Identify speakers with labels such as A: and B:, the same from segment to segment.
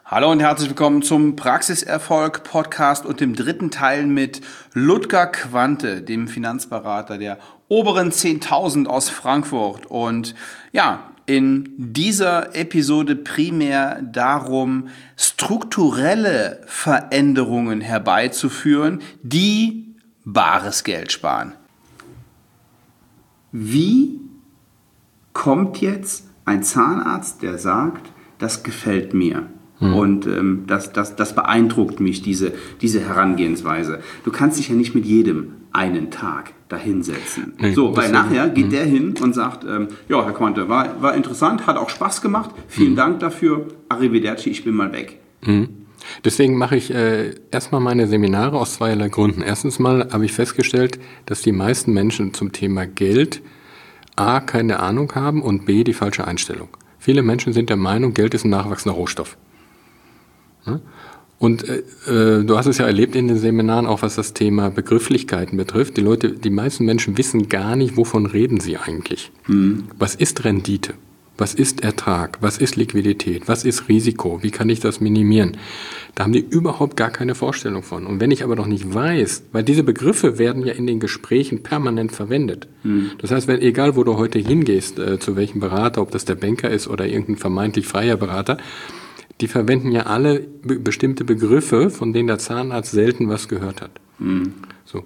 A: Hallo und herzlich willkommen zum Praxiserfolg-Podcast und dem dritten Teil mit Ludger Quante, dem Finanzberater der oberen 10.000 aus Frankfurt. Und ja, in dieser Episode primär darum, strukturelle Veränderungen herbeizuführen, die bares Geld sparen. Wie kommt jetzt ein Zahnarzt, der sagt, das gefällt mir? Und das beeindruckt mich, diese Herangehensweise. Du kannst dich ja nicht mit jedem einen Tag dahinsetzen.
B: Nee,
A: weil nachher geht der hin und sagt, ja, Herr Quante, war interessant, hat auch Spaß gemacht, vielen Dank dafür, arrivederci, ich bin mal weg.
B: Deswegen mache ich erstmal meine Seminare aus zweierlei Gründen. Erstens mal habe ich festgestellt, dass die meisten Menschen zum Thema Geld A, keine Ahnung haben und B, die falsche Einstellung. Viele Menschen sind der Meinung, Geld ist ein nachwachsender Rohstoff. Und du hast es ja erlebt in den Seminaren, auch was das Thema Begrifflichkeiten betrifft. Die meisten Menschen wissen gar nicht, wovon reden sie eigentlich. Was ist Rendite? Was ist Ertrag? Was ist Liquidität? Was ist Risiko? Wie kann ich das minimieren? Da haben die überhaupt gar keine Vorstellung von. Und wenn ich aber noch nicht weiß, weil diese Begriffe werden ja in den Gesprächen permanent verwendet. Das heißt, egal wo du heute hingehst, zu welchem Berater, ob das der Banker ist oder irgendein vermeintlich freier Berater, die verwenden ja alle bestimmte Begriffe, von denen der Zahnarzt selten was gehört hat. So.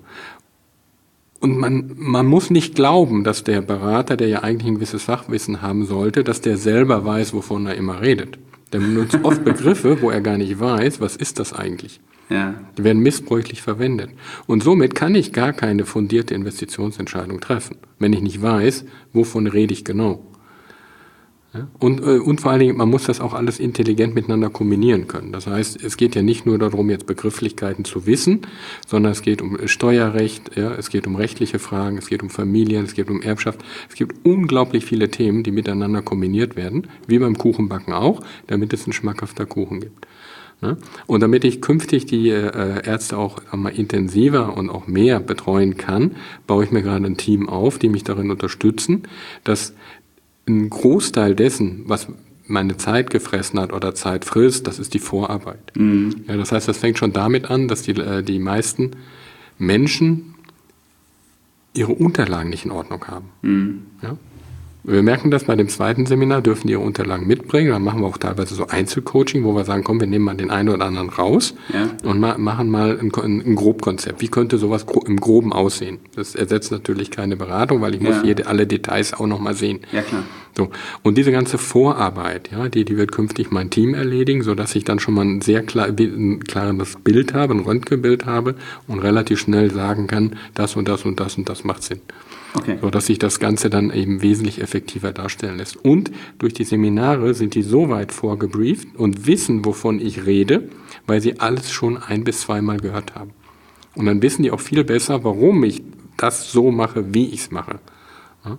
B: Und man muss nicht glauben, dass der Berater, der ja eigentlich ein gewisses Fachwissen haben sollte, dass der selber weiß, wovon er immer redet. Der benutzt oft Begriffe, wo er gar nicht weiß, was ist das eigentlich. Ja. Die werden missbräuchlich verwendet. Und somit kann ich gar keine fundierte Investitionsentscheidung treffen, wenn ich nicht weiß, wovon rede ich genau. Ja? Und vor allen Dingen, man muss das auch alles intelligent miteinander kombinieren können. Das heißt, es geht ja nicht nur darum, jetzt Begrifflichkeiten zu wissen, sondern es geht um Steuerrecht, ja, es geht um rechtliche Fragen, es geht um Familien, es geht um Erbschaft. Es gibt unglaublich viele Themen, die miteinander kombiniert werden, wie beim Kuchenbacken auch, damit es ein schmackhafter Kuchen gibt. Ja? Und damit ich künftig die Ärzte auch mal intensiver und auch mehr betreuen kann, baue ich mir gerade ein Team auf, die mich darin unterstützen, dass ein Großteil dessen, was meine Zeit gefressen hat oder Zeit frisst, das ist die Vorarbeit. Ja, das heißt, das fängt schon damit an, dass die meisten Menschen ihre Unterlagen nicht in Ordnung haben. Ja? Wir merken das bei dem zweiten Seminar, dürfen die ihre Unterlagen mitbringen. Dann machen wir auch teilweise so Einzelcoaching, wo wir sagen, komm, wir nehmen mal den einen oder anderen raus und machen mal ein Grobkonzept. Wie könnte sowas im Groben aussehen? Das ersetzt natürlich keine Beratung, weil ich muss alle Details auch noch mal sehen. Ja, klar. So. Und diese ganze Vorarbeit, ja, die wird künftig mein Team erledigen, sodass ich dann schon mal ein klares Bild habe, ein Röntgenbild habe und relativ schnell sagen kann, das und das und das und das macht Sinn. Okay. So dass sich das Ganze dann eben wesentlich effektiver darstellen lässt. Und durch die Seminare sind die so weit vorgebrieft und wissen, wovon ich rede, weil sie alles schon 1- bis 2-mal gehört haben. Und dann wissen die auch viel besser, warum ich das so mache, wie ich es mache. Ja?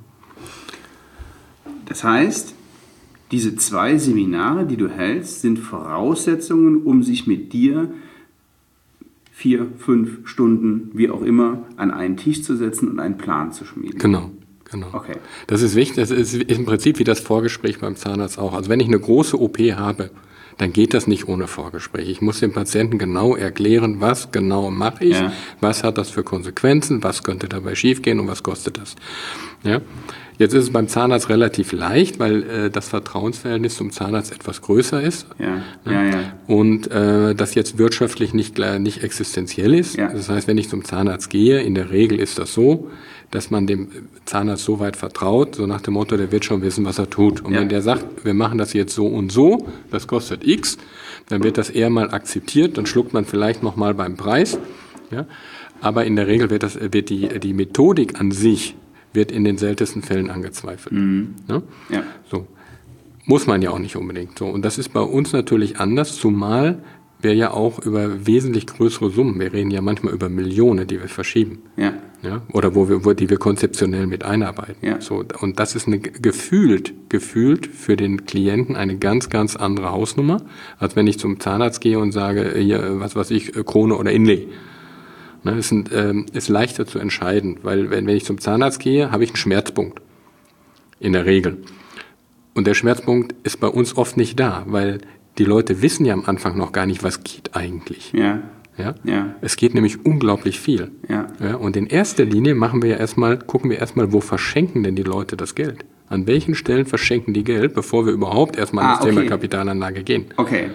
A: Das heißt, diese 2 Seminare, die du hältst, sind Voraussetzungen, um sich mit dir 4, 5 Stunden, wie auch immer, an einen Tisch zu setzen und einen Plan zu schmieden.
B: Genau. Okay. Das ist wichtig, das ist im Prinzip wie das Vorgespräch beim Zahnarzt auch. Also wenn ich eine große OP habe, dann geht das nicht ohne Vorgespräch. Ich muss dem Patienten genau erklären, was genau mache ich, was hat das für Konsequenzen, was könnte dabei schiefgehen und was kostet das. Ja? Jetzt ist es beim Zahnarzt relativ leicht, weil das Vertrauensverhältnis zum Zahnarzt etwas größer ist. Und das jetzt wirtschaftlich nicht existenziell ist. Ja. Das heißt, wenn ich zum Zahnarzt gehe, in der Regel ist das so, dass man dem Zahnarzt so weit vertraut, so nach dem Motto, der wird schon wissen, was er tut. Und wenn der sagt, wir machen das jetzt so und so, das kostet X, dann wird das eher mal akzeptiert, dann schluckt man vielleicht noch mal beim Preis. Ja? Aber in der Regel wird die Methodik an sich wird in den seltensten Fällen angezweifelt. Ja? Ja. So. Muss man ja auch nicht unbedingt. So. Und das ist bei uns natürlich anders, zumal wir ja auch über wesentlich größere Summen, wir reden ja manchmal über Millionen, die wir verschieben. Ja. Ja? Oder die wir konzeptionell mit einarbeiten. Ja. So. Und das ist gefühlt für den Klienten eine ganz, ganz andere Hausnummer, als wenn ich zum Zahnarzt gehe und sage, hier, was weiß ich, Krone oder Inlay. Ist leichter zu entscheiden, weil wenn ich zum Zahnarzt gehe, habe ich einen Schmerzpunkt. In der Regel. Und der Schmerzpunkt ist bei uns oft nicht da, weil Die Leute wissen ja am Anfang noch gar nicht, was geht eigentlich.
A: Ja.
B: Ja?
A: Ja.
B: Es geht nämlich unglaublich viel.
A: Ja.
B: Ja, und in erster Linie gucken wir erstmal, wo verschenken denn die Leute das Geld? An welchen Stellen verschenken die Geld, bevor wir überhaupt erstmal an das Thema Kapitalanlage gehen?
A: Okay,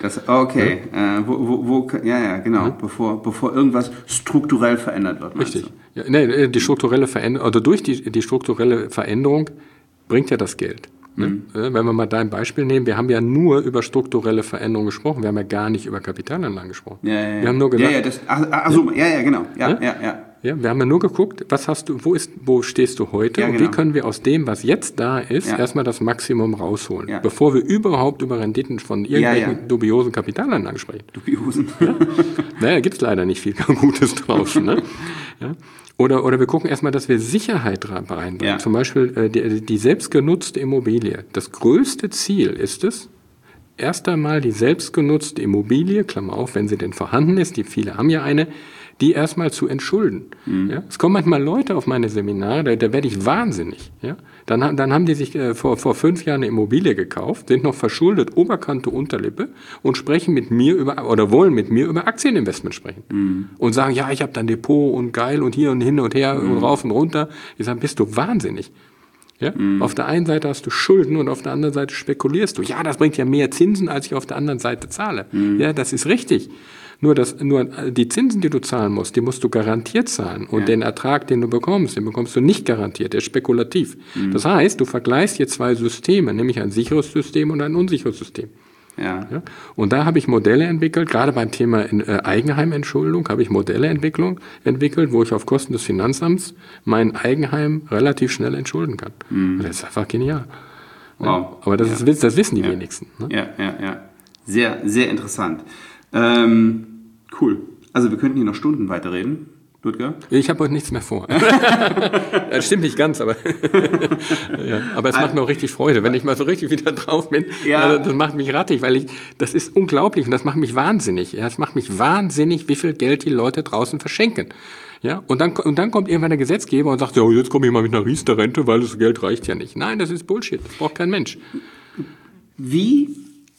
A: genau. Bevor irgendwas strukturell verändert wird.
B: Richtig. Ja, die strukturelle Veränderung, oder durch die strukturelle Veränderung bringt ja das Geld. Ne? Wenn wir mal dein Beispiel nehmen, wir haben ja nur über strukturelle Veränderungen gesprochen, wir haben ja gar nicht über Kapitalanlagen gesprochen.
A: Ja.
B: Wir haben nur gesagt,
A: genau. Ja.
B: Ja, wir haben ja nur geguckt, was hast du, wo stehst du heute und wie können wir aus dem, was jetzt da ist, erstmal das Maximum rausholen, bevor wir überhaupt über Renditen von irgendwelchen dubiosen Kapitalanlagen sprechen.
A: Dubiosen?
B: Ja? Naja, gibt es leider nicht viel Gutes draußen. Ne? Ja? Oder wir gucken erstmal, dass wir Sicherheit reinbringen. Ja. Zum Beispiel die selbstgenutzte Immobilie. Das größte Ziel ist es, erst einmal die selbstgenutzte Immobilie, Klammer auf, wenn sie denn vorhanden ist, viele haben ja eine, die erstmal zu entschulden. Ja? Es kommen manchmal Leute auf meine Seminare, da werde ich wahnsinnig. Ja? Dann haben die sich vor 5 Jahren eine Immobilie gekauft, sind noch verschuldet, Oberkante, Unterlippe und sprechen mit mir wollen mit mir über Aktieninvestment sprechen. Und sagen, ja, ich habe da ein Depot und geil und hier und hin und her und rauf und runter. Ich sage, bist du wahnsinnig? Ja? Auf der einen Seite hast du Schulden und auf der anderen Seite spekulierst du. Ja, das bringt ja mehr Zinsen, als ich auf der anderen Seite zahle. Ja, das ist richtig. Nur die Zinsen, die du zahlen musst, die musst du garantiert zahlen. Und den Ertrag, den bekommst du nicht garantiert, der ist spekulativ. Das heißt, du vergleichst hier 2 Systeme, nämlich ein sicheres System und ein unsicheres System. Ja? Und da habe ich Modelle entwickelt, gerade beim Thema Eigenheimentschuldung habe ich Modelle entwickelt, wo ich auf Kosten des Finanzamts mein Eigenheim relativ schnell entschulden kann. Das ist einfach genial. Wow. Ja? Aber das wissen die wenigsten. Ne?
A: Ja. Sehr, sehr interessant. Cool. Also wir könnten hier noch Stunden weiterreden, Ludger.
B: Ich habe heute nichts mehr vor. Das stimmt nicht ganz, aber aber es macht mir auch richtig Freude, wenn ich mal so richtig wieder drauf bin. Ja. Das macht mich rattig, weil das ist unglaublich und das macht mich wahnsinnig. Ja, es macht mich wahnsinnig, wie viel Geld die Leute draußen verschenken. Ja, und dann kommt irgendwann der Gesetzgeber und sagt, ja, jetzt komme ich mal mit einer Riester-Rente, weil das Geld reicht ja nicht. Nein, das ist Bullshit. Das braucht kein Mensch.
A: Wie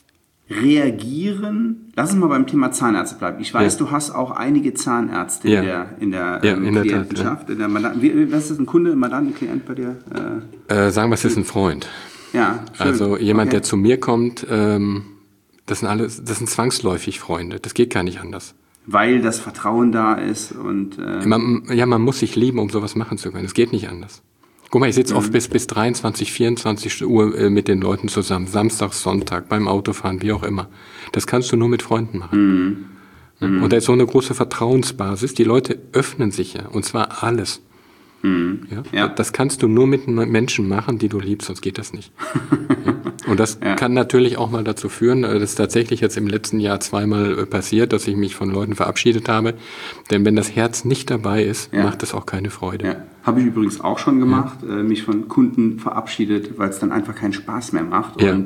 A: reagieren, lass uns mal beim Thema Zahnärzte bleiben. Ich weiß, du hast auch einige Zahnärzte in der Klientenschaft. Was ist das, ein Kunde, ein Mandant, ein Klient bei dir?
B: Sagen wir, es ist ein Freund.
A: Ja, schön.
B: Also jemand, der zu mir kommt, das sind zwangsläufig Freunde. Das geht gar nicht anders.
A: Weil das Vertrauen da ist und
B: man muss sich lieben, um sowas machen zu können. Es geht nicht anders. Guck mal, ich sitze oft bis 23, 24 Uhr mit den Leuten zusammen, Samstag, Sonntag, beim Autofahren, wie auch immer. Das kannst du nur mit Freunden machen. Und da ist so eine große Vertrauensbasis. Die Leute öffnen sich ja, und zwar alles. Ja? Das kannst du nur mit Menschen machen, die du liebst, sonst geht das nicht. Und das kann natürlich auch mal dazu führen, das ist tatsächlich jetzt im letzten Jahr 2-mal passiert, dass ich mich von Leuten verabschiedet habe. Denn wenn das Herz nicht dabei ist, macht es auch keine Freude.
A: Ja. Habe ich übrigens auch schon gemacht, mich von Kunden verabschiedet, weil es dann einfach keinen Spaß mehr macht. Und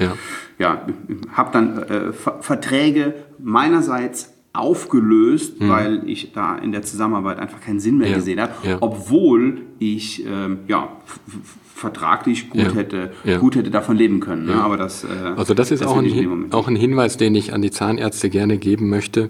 A: habe dann Verträge meinerseits aufgelöst, weil ich da in der Zusammenarbeit einfach keinen Sinn mehr gesehen habe, obwohl ich vertraglich gut hätte davon leben können. Ne? Aber das
B: ist auch ein Hinweis, den ich an die Zahnärzte gerne geben möchte.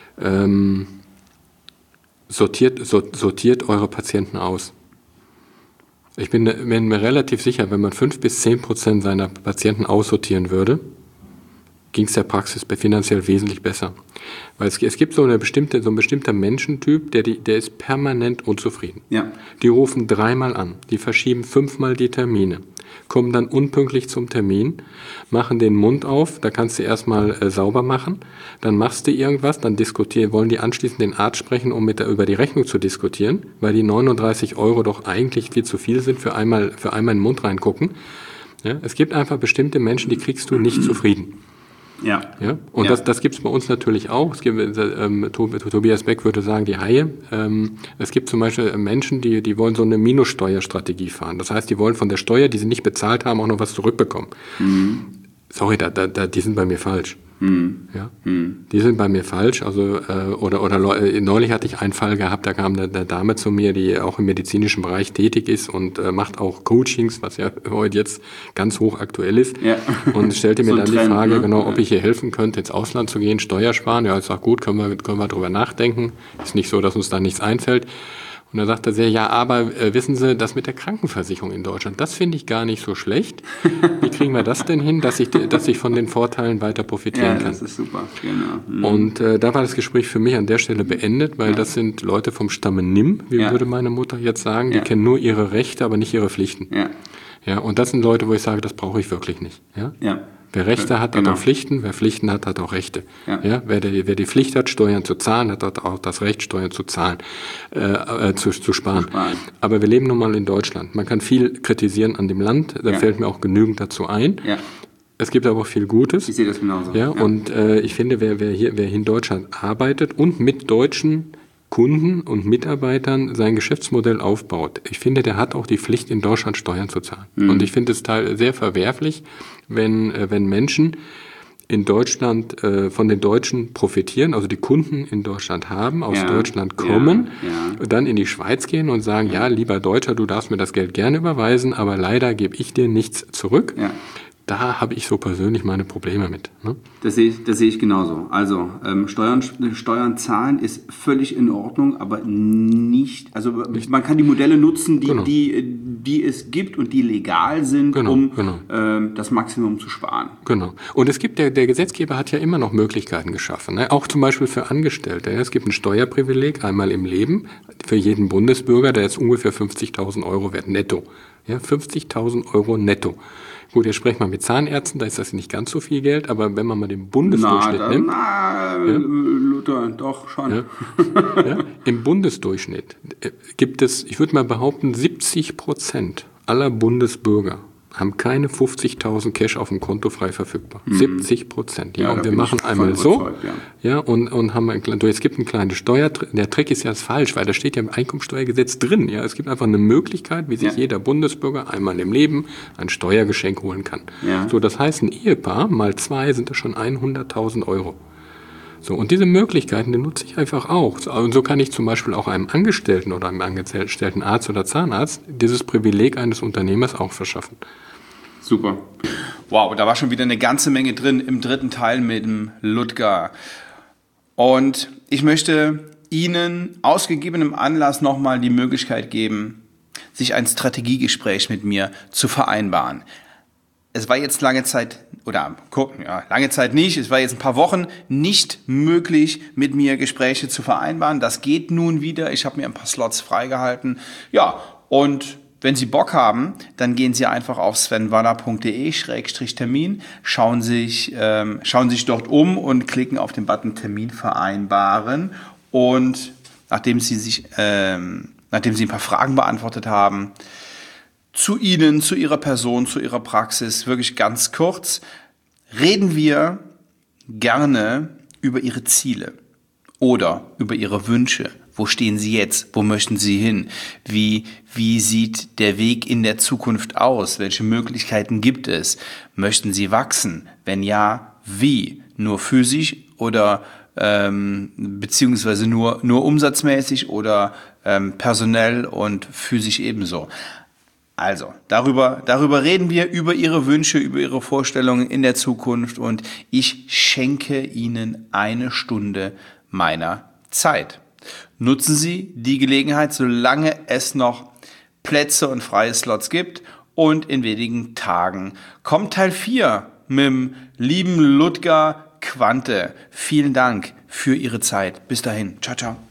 B: Sortiert eure Patienten aus. Ich bin mir relativ sicher, wenn man 5-10% seiner Patienten aussortieren würde, ging es der Praxis finanziell wesentlich besser. Weil es gibt so ein bestimmter Menschentyp, der ist permanent unzufrieden. Ja. Die rufen 3-mal an, die verschieben 5-mal die Termine, kommen dann unpünktlich zum Termin, machen den Mund auf, da kannst du erstmal sauber machen, dann machst du irgendwas, dann wollen die anschließend den Arzt sprechen, um über die Rechnung zu diskutieren, weil die 39 € doch eigentlich viel zu viel sind für einmal in den Mund reingucken. Ja, es gibt einfach bestimmte Menschen, die kriegst du nicht zufrieden. Ja. Und das gibt es bei uns natürlich auch. Es gibt, Tobias Beck würde sagen, die Haie. Es gibt zum Beispiel Menschen, die wollen so eine Minussteuerstrategie fahren. Das heißt, die wollen von der Steuer, die sie nicht bezahlt haben, auch noch was zurückbekommen. sorry, die sind bei mir falsch. Ja? Die sind bei mir falsch. Also, neulich hatte ich einen Fall gehabt, da kam eine Dame zu mir, die auch im medizinischen Bereich tätig ist und macht auch Coachings, was ja heute jetzt ganz hoch aktuell ist. Ja. Und stellte mir so dann die Frage, ne? Ob ich ihr helfen könnte, ins Ausland zu gehen, Steuer sparen. Ja, ich sage, gut, können wir drüber nachdenken. Ist nicht so, dass uns da nichts einfällt. Und da sagte sie, ja, aber wissen Sie, das mit der Krankenversicherung in Deutschland, das finde ich gar nicht so schlecht. Wie kriegen wir das denn hin, dass ich von den Vorteilen weiter profitieren kann? Ja, das ist super, genau. Und da war das Gespräch für mich an der Stelle beendet, weil das sind Leute vom Stamme Nimm, wie würde meine Mutter jetzt sagen, die kennen nur ihre Rechte, aber nicht ihre Pflichten. Ja, und das sind Leute, wo ich sage, das brauche ich wirklich nicht. Ja. Wer Rechte hat, hat auch Pflichten. Wer Pflichten hat, hat auch Rechte. Ja, wer die Pflicht hat, Steuern zu zahlen, hat auch das Recht, Steuern zu zahlen, zu sparen. Aber wir leben nun mal in Deutschland. Man kann viel kritisieren an dem Land. Da fällt mir auch genügend dazu ein. Ja. Es gibt aber auch viel Gutes. Ich sehe das genauso. Ja, und ich finde, wer hier in Deutschland arbeitet und mit deutschen Kunden und Mitarbeitern sein Geschäftsmodell aufbaut. Ich finde, der hat auch die Pflicht, in Deutschland Steuern zu zahlen. Und ich finde es sehr verwerflich, wenn Menschen in Deutschland von den Deutschen profitieren, also die Kunden in Deutschland haben, aus Deutschland kommen, dann in die Schweiz gehen und sagen, ja, lieber Deutscher, du darfst mir das Geld gerne überweisen, aber leider gebe ich dir nichts zurück. Ja. Da habe ich so persönlich meine Probleme mit. Ne?
A: Das sehe ich genauso. Also Steuern zahlen ist völlig in Ordnung, aber nicht. Also man kann die Modelle nutzen, die es gibt und die legal sind, um das Maximum zu sparen.
B: Genau. Und es gibt der Gesetzgeber hat ja immer noch Möglichkeiten geschaffen. Ne? Auch zum Beispiel für Angestellte. Es gibt ein Steuerprivileg einmal im Leben für jeden Bundesbürger, der ist ungefähr 50.000 Euro wert netto. Ja, 50.000 Euro netto. Gut, jetzt sprechen wir mit Zahnärzten, da ist das nicht ganz so viel Geld, aber wenn man mal den Bundesdurchschnitt nimmt.
A: Luther, doch schon.
B: Ja, im Bundesdurchschnitt gibt es, ich würde mal behaupten, 70% aller Bundesbürger haben keine 50.000 Cash auf dem Konto frei verfügbar. 70%. Ja, und wir machen einmal so. Und haben es gibt einen kleinen Steuertrick. Der Trick ist ja falsch, weil da steht ja im Einkommensteuergesetz drin. Ja, es gibt einfach eine Möglichkeit, wie sich jeder Bundesbürger einmal im Leben ein Steuergeschenk holen kann. Ja. So, das heißt, ein Ehepaar mal 2 sind das schon 100.000 Euro. So, und diese Möglichkeiten, die nutze ich einfach auch. Und so kann ich zum Beispiel auch einem Angestellten oder einem angestellten Arzt oder Zahnarzt dieses Privileg eines Unternehmers auch verschaffen.
A: Super. Wow, da war schon wieder eine ganze Menge drin im dritten Teil mit dem Ludger. Und ich möchte Ihnen aus gegebenem Anlass nochmal die Möglichkeit geben, sich ein Strategiegespräch mit mir zu vereinbaren. Es war jetzt lange Zeit nicht, es war jetzt ein paar Wochen nicht möglich, mit mir Gespräche zu vereinbaren. Das geht nun wieder. Ich habe mir ein paar Slots freigehalten. Ja, und wenn Sie Bock haben, dann gehen Sie einfach auf svenwanner.de/Termin, schauen sich dort um und klicken auf den Button Termin vereinbaren. Und nachdem Sie ein paar Fragen beantwortet haben, zu Ihnen, zu Ihrer Person, zu Ihrer Praxis, wirklich ganz kurz, reden wir gerne über Ihre Ziele oder über Ihre Wünsche. Wo stehen Sie jetzt? Wo möchten Sie hin? Wie sieht der Weg in der Zukunft aus? Welche Möglichkeiten gibt es? Möchten Sie wachsen? Wenn ja, wie? Nur physisch oder beziehungsweise nur umsatzmäßig oder personell und physisch ebenso? Also, darüber reden wir, über Ihre Wünsche, über Ihre Vorstellungen in der Zukunft und ich schenke Ihnen 1 Stunde meiner Zeit. Nutzen Sie die Gelegenheit, solange es noch Plätze und freie Slots gibt und in wenigen Tagen kommt Teil 4 mit dem lieben Ludger Quante. Vielen Dank für Ihre Zeit. Bis dahin. Ciao, ciao.